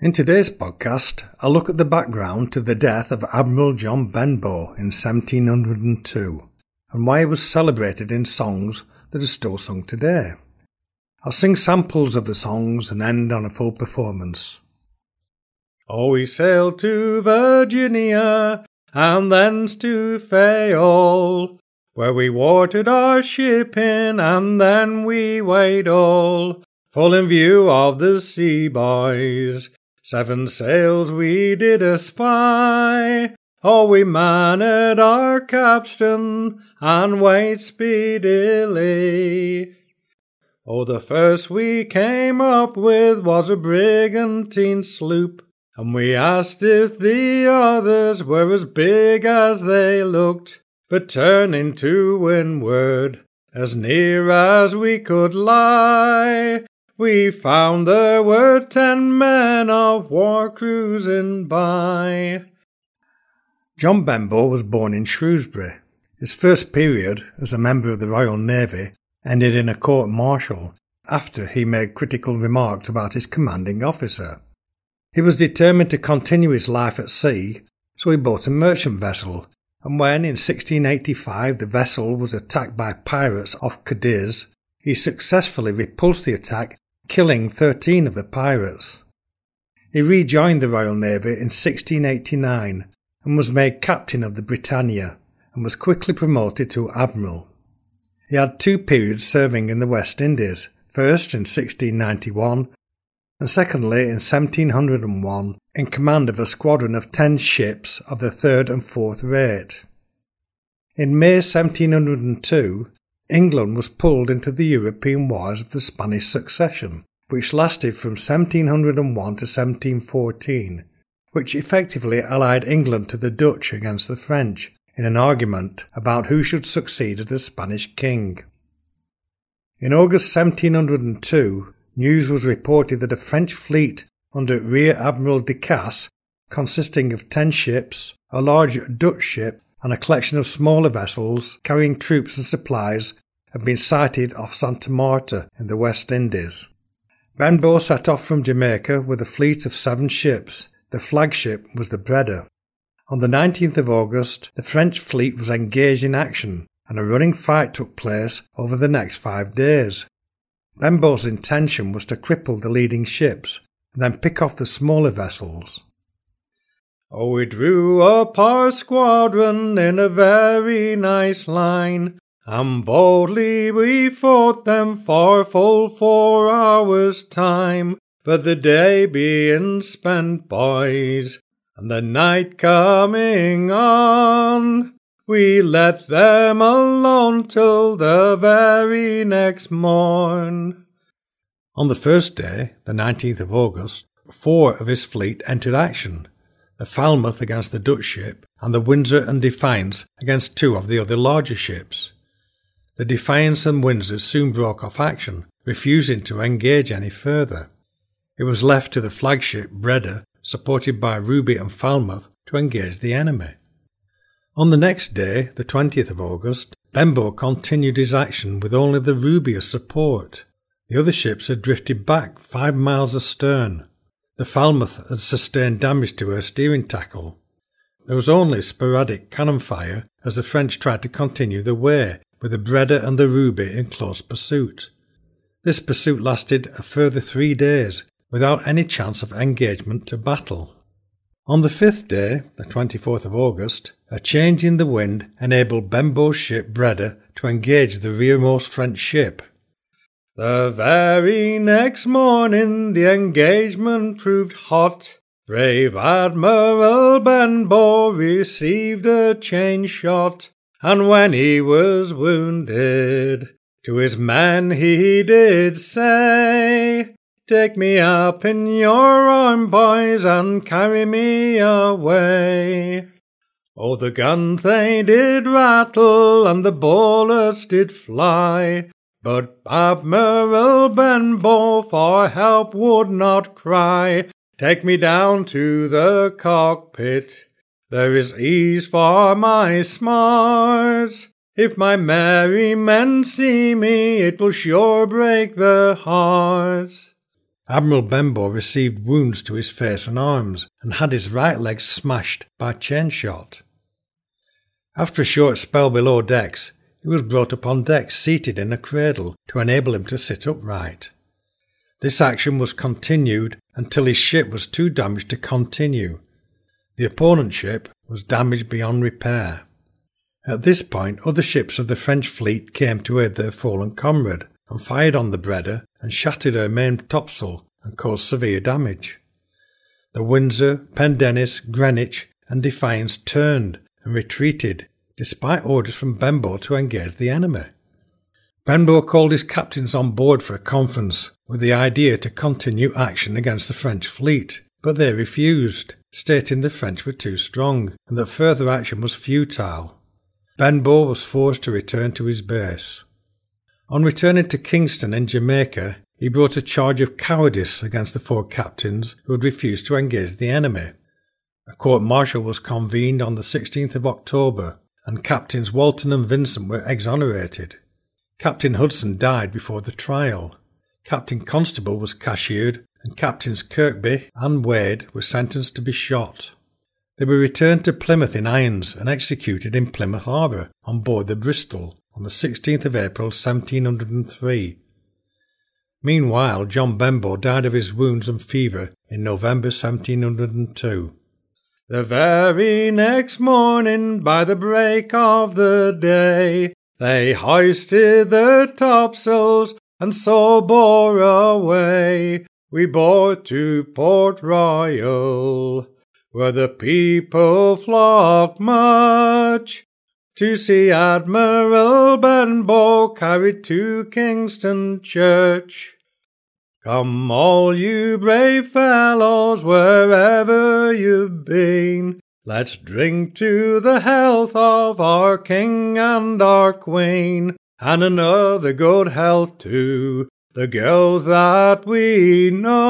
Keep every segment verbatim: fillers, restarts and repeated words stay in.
In today's podcast, I'll look at the background to the death of Admiral John Benbow in seventeen oh two and why he was celebrated in songs that are still sung today. I'll sing samples of the songs and end on a full performance. Oh, we sailed to Virginia and thence to Fayal, where we watered our ship in and then we weighed all, full in view of the sea boys. Seven sails we did espy, oh, we manned our capstan and weighed speedily. Oh, the first we came up with was a brigantine sloop, and we asked if the others were as big as they looked, but turning to windward, as near as we could lie, we found there were ten men of war cruising by. John Benbow was born in Shrewsbury. His first period as a member of the Royal Navy ended in a court-martial after he made critical remarks about his commanding officer. He was determined to continue his life at sea, so he bought a merchant vessel, and when in sixteen eighty-five the vessel was attacked by pirates off Cadiz, he successfully repulsed the attack, killing thirteen of the pirates. He rejoined the Royal Navy in sixteen eighty-nine and was made captain of the Britannia and was quickly promoted to admiral. He had two periods serving in the West Indies, first in sixteen ninety-one and secondly in seventeen oh one in command of a squadron of ten ships of the third and fourth rate. In May seventeen oh two, England was pulled into the European Wars of the Spanish Succession, which lasted from seventeen oh one to seventeen fourteen, which effectively allied England to the Dutch against the French in an argument about who should succeed as the Spanish king. In August seventeen oh two, news was reported that a French fleet under Rear Admiral de Casse, consisting of ten ships, a large Dutch ship, and a collection of smaller vessels carrying troops and supplies had been sighted off Santa Marta in the West Indies. Benbow set off from Jamaica with a fleet of seven ships. The flagship was the Breda. On the nineteenth of August, the French fleet was engaged in action, and a running fight took place over the next five days. Benbow's intention was to cripple the leading ships, and then pick off the smaller vessels. Oh, we drew up our squadron in a very nice line, and boldly we fought them for full four hours' time. But the day being spent, boys, and the night coming on, we let them alone till the very next morn. On the first day, the nineteenth of August, four of his fleet entered action. The Falmouth against the Dutch ship, and the Windsor and Defiance against two of the other larger ships. The Defiance and Windsor soon broke off action, refusing to engage any further. It was left to the flagship Breda, supported by Ruby and Falmouth, to engage the enemy. On the next day, the twentieth of August, Benbow continued his action with only the Ruby as support. The other ships had drifted back five miles astern. The Falmouth had sustained damage to her steering tackle. There was only sporadic cannon fire as the French tried to continue the way, with the Breda and the Ruby in close pursuit. This pursuit lasted a further three days, without any chance of engagement to battle. On the fifth day, the twenty-fourth of August, a change in the wind enabled Benbow's ship Breda to engage the rearmost French ship. The very next morning the engagement proved hot. Brave Admiral Benbow received a chain shot, and when he was wounded, to his men he did say, "Take me up in your arm, boys, and carry me away." Oh, the guns they did rattle, and the bullets did fly, but Admiral Benbow for help would not cry. "Take me down to the cockpit, there is ease for my smarts. If my merry men see me, it will sure break their hearts." Admiral Benbow received wounds to his face and arms and had his right leg smashed by chain shot. After a short spell below decks, he was brought up on deck seated in a cradle to enable him to sit upright. This action was continued until his ship was too damaged to continue. The opponent's ship was damaged beyond repair. At this point, other ships of the French fleet came to aid their fallen comrade and fired on the Breda and shattered her main topsail and caused severe damage. The Windsor, Pendennis, Greenwich and Defiance turned and retreated, despite orders from Benbow to engage the enemy. Benbow called his captains on board for a conference with the idea to continue action against the French fleet, but they refused, stating the French were too strong and that further action was futile. Benbow was forced to return to his base. On returning to Kingston in Jamaica, he brought a charge of cowardice against the four captains who had refused to engage the enemy. A court-martial was convened on the sixteenth of October, and Captains Walton and Vincent were exonerated. Captain Hudson died before the trial. Captain Constable was cashiered, and Captains Kirkby and Wade were sentenced to be shot. They were returned to Plymouth in irons and executed in Plymouth Harbour on board the Bristol on the sixteenth of April seventeen hundred three. Meanwhile, John Benbow died of his wounds and fever in November seventeen hundred two. The very next morning, by the break of the day, they hoisted the topsails and so bore away. We bore to Port Royal, where the people flocked much to see Admiral Benbow carried to Kingston Church. Come all you brave fellows, wherever you've been, let's drink to the health of our King and our Queen, and another good health to the girls that we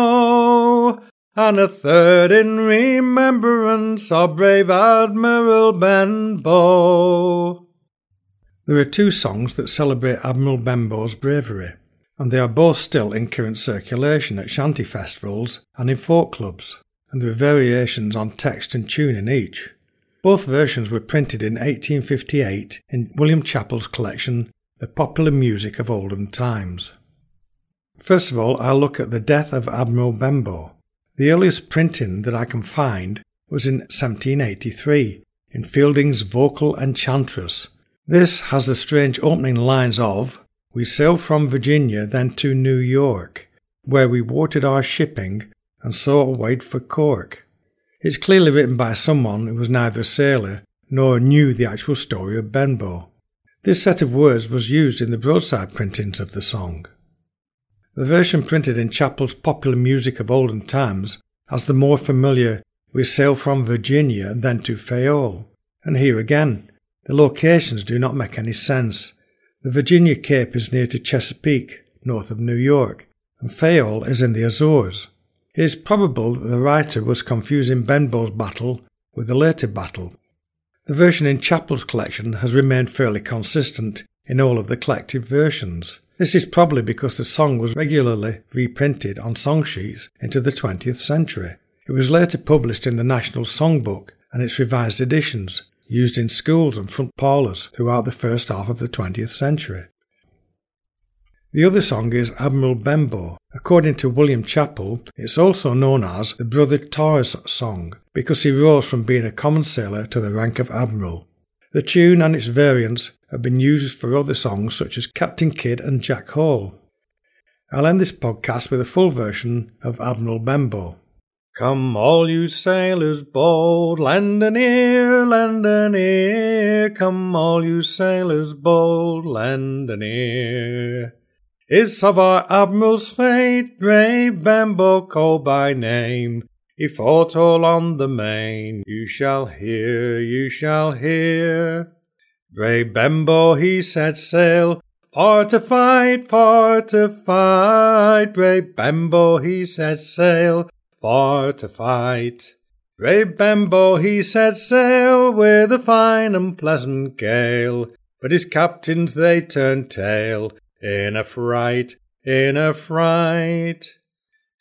know, and a third in remembrance of brave Admiral Benbow. There are two songs that celebrate Admiral Benbow's bravery, and they are both still in current circulation at shanty festivals and in folk clubs, and there are variations on text and tune in each. Both versions were printed in eighteen fifty-eight in William Chappell's collection, The Popular Music of Olden Times. First of all, I'll look at the death of Admiral Benbow. The earliest printing that I can find was in seventeen eighty-three, in Fielding's Vocal Enchantress. This has the strange opening lines of, "We sailed from Virginia, then to New York, where we watered our shipping and so weighed for Cork." It's clearly written by someone who was neither a sailor nor knew the actual story of Benbow. This set of words was used in the broadside printings of the song. The version printed in Chappell's Popular Music of Olden Times has the more familiar "We sailed from Virginia, then to Fayal," and here again, the locations do not make any sense. The Virginia Cape is near to Chesapeake, north of New York, and Fayal is in the Azores. It is probable that the writer was confusing Benbow's battle with the later battle. The version in Chappell's collection has remained fairly consistent in all of the collected versions. This is probably because the song was regularly reprinted on song sheets into the twentieth century. It was later published in the National Songbook and its revised editions, used in schools and front parlours throughout the first half of the twentieth century. The other song is Admiral Benbow. According to William Chappell, it's also known as the Brother Tar's song, because he rose from being a common sailor to the rank of admiral. The tune and its variants have been used for other songs such as Captain Kidd and Jack Hall. I'll end this podcast with a full version of Admiral Benbow. Come all you sailors bold, lend an ear, lend an ear. Come all you sailors bold, lend an ear. It's of our Admiral's fate, brave Benbow called by name. He fought all on the main, you shall hear, you shall hear. Brave Benbow he set sail, for to fight, for to fight. Brave Benbow he set sail, for to fight. Brave Benbow he set sail with a fine and pleasant gale, but his captains they turned tail in a fright, in a fright.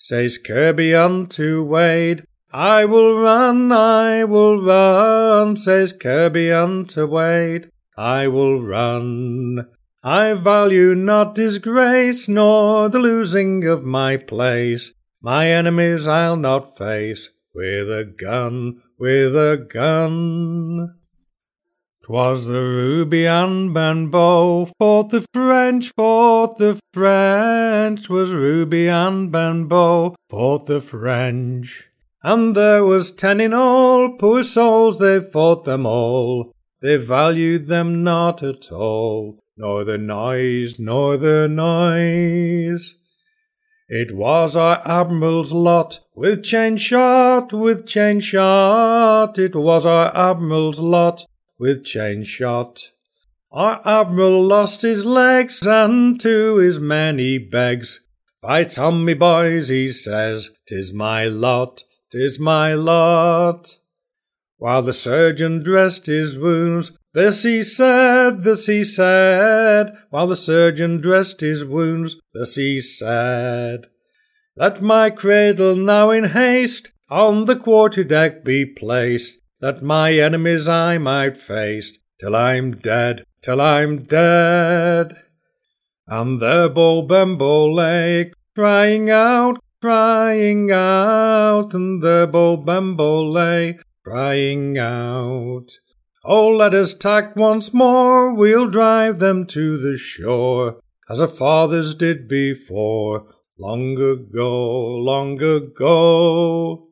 Says Kirby unto Wade, I will run, I will run. Says Kirby unto Wade, I will run. I value not disgrace, nor the losing of my place. My enemies I'll not face, with a gun, with a gun. 'Twas the Ruby and Benbow, fought the French, fought the French. 'Twas Ruby and Benbow, fought the French. And there was ten in all, poor souls, they fought them all. They valued them not at all, nor the noise, nor the noise. It was our Admiral's lot, with chain shot, with chain shot. It was our Admiral's lot, with chain shot. Our Admiral lost his legs, and to his men he begs. Fight on me, boys, he says, 'tis my lot, 'tis my lot. While the surgeon dressed his wounds, this he said, this he said. While the surgeon dressed his wounds, this he said. Let my cradle now in haste on the quarter-deck be placed, that my enemies I might face, till I'm dead, till I'm dead. And there Beau Benbow lay, crying out, crying out, and there Beau Benbow lay, crying out. Oh, let us tack once more, we'll drive them to the shore, as our fathers did before, long ago, long ago.